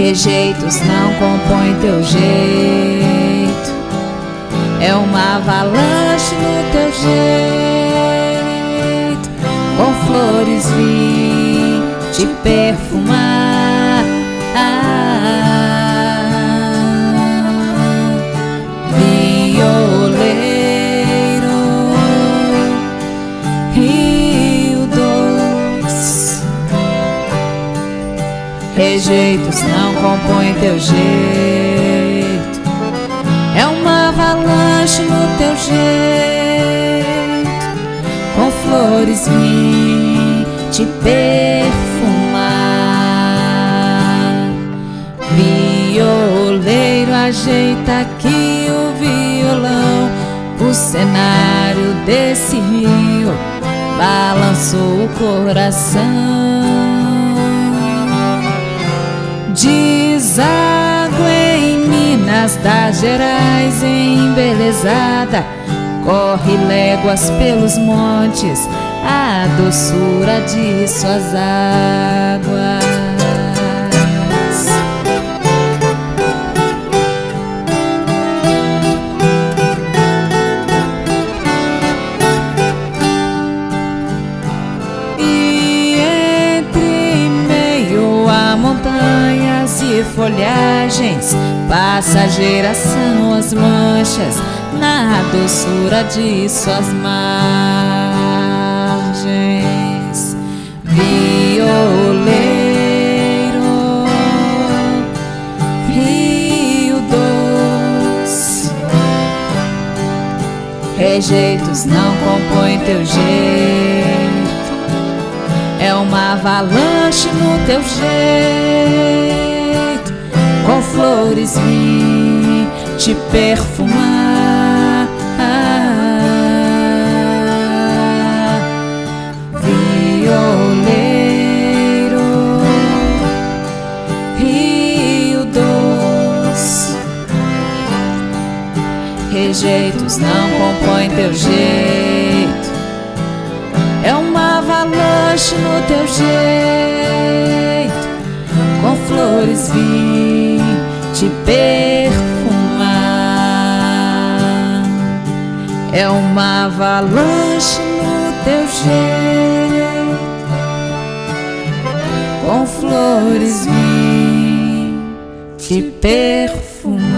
Rejeitos não compõem teu jeito, é uma avalanche no teu jeito. Com flores vim te perfumar, violeiro, rio doce. Rejeitos não compõem teu jeito, é uma avalanche no teu jeito. Com flores vim te perfumar, violeiro, ajeita aqui o violão. O cenário desse rio balançou o coração. Deságua em Minas das Gerais, embelezada, corre léguas pelos montes, a doçura de suas águas. E entre meio a montanhas e folhagens passageiras são as manchas na doçura de suas margens. Violeiro, rio doce. Rejeitos não compõem teu jeito, é uma avalanche no teu jeito. Com flores vim te perfumar, violeiro, rio doce. Rejeitos não compõem teu jeito, é uma avalanche no teu jeito. Com flores vim te perfumar, é uma avalanche no teu jeito. Com flores vim te perfumar.